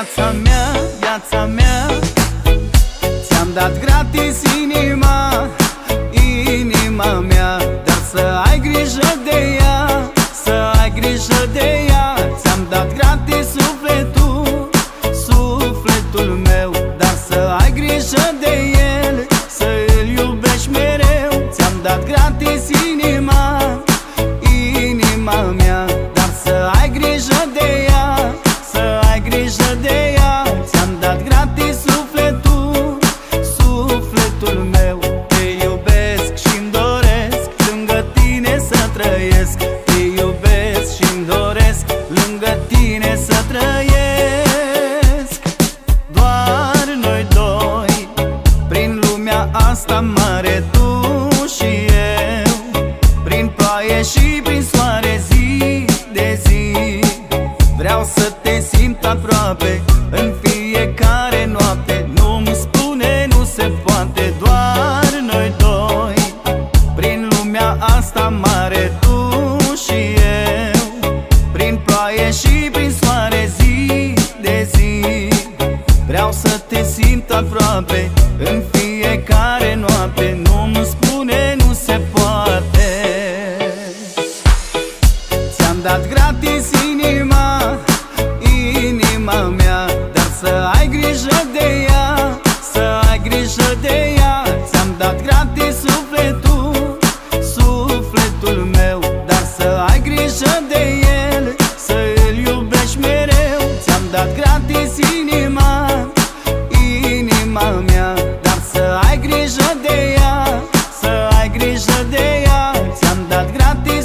viața mea, ți-am dat gratis inima mea, dar să ai grijă de ea, să ai grijă de ea. Ți-am dat gratis sufletul meu, dar să ai grijă de el, să îl iubești mereu. Ți-am dat gratis inima mea, dar să ai grijă de ea, să ai grijă de ea. Ți-am dat gratis sufletul meu. Te iubesc și-mi doresc lângă tine să trăiesc, te iubesc și-mi doresc lângă tine să trăiesc. Doar noi doi prin lumea asta mare, tu și eu, prin ploaie și prin soare, zi de zi. Vreau să te simt aproape în fiecare noapte, nu-mi spune nu se poate. Doar noi doi prin lumea asta mare, tu și eu, prin ploaie și prin soare, zi de zi. Vreau să te simt aproape în fiecare noapte, nu-mi spune nu se poate. Ți-am dat gratis inima mea, dar să ai grijă de ea, să ai grijă de ea. Ți-am dat gratis sufletul meu, dar să ai grijă de el, să îl iubești mereu. Ți-am dat gratis inima mea, dar să ai grijă de ea, să ai grijă de ea. Ți-am dat gratis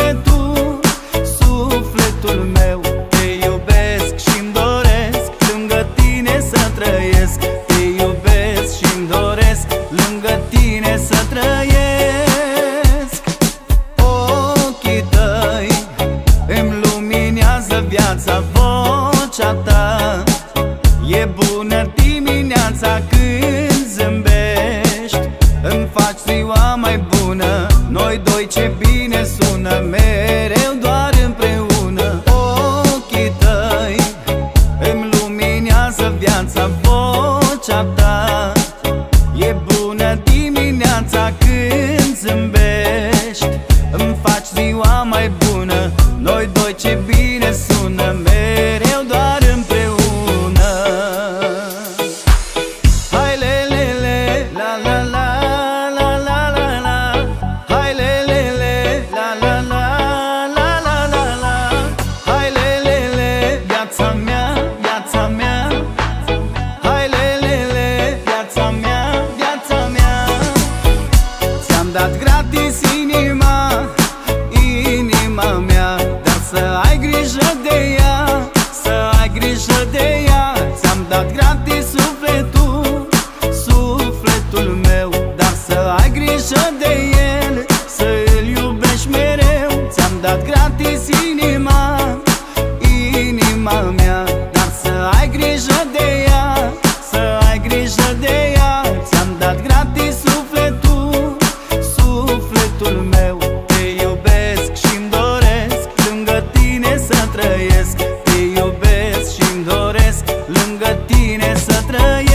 sufletul meu. Te iubesc și-mi doresc lângă tine să trăiesc, te iubesc și-mi doresc lângă tine să trăiesc. Ochii tăi îmi luminează viața, vocea ta e bună dimineața când zâmbești, îmi faci ziua mai bună. Noi doi ce bine sună, mereu doar împreună. Ochii tăi îmi luminează viața, vocea ta e bună dimineața când zâmbești, îmi faci ziua mai bună. Noi doi ce bine sună, mereu doar împreună. Hai lelele, la la la la la la la. Hai lelele, la la la la la la la. Hai lelele, viața mea. Hai lelele, viața mea. Ți-am dat gratis inima mea, dar să ai grijă de ea, să ai grijă de ea. Ți-am dat gratis sufletul meu, dar să ai grijă de el, să îl iubești mereu. Ți-am dat gratis inima mea, dar să ai grijă de ea, să ai grijă de ea. Ți-am dat gratis sufletul meu. Te iubesc și-mi doresc lângă tine să trăiesc, te iubesc și-mi doresc lângă tine să trăiesc.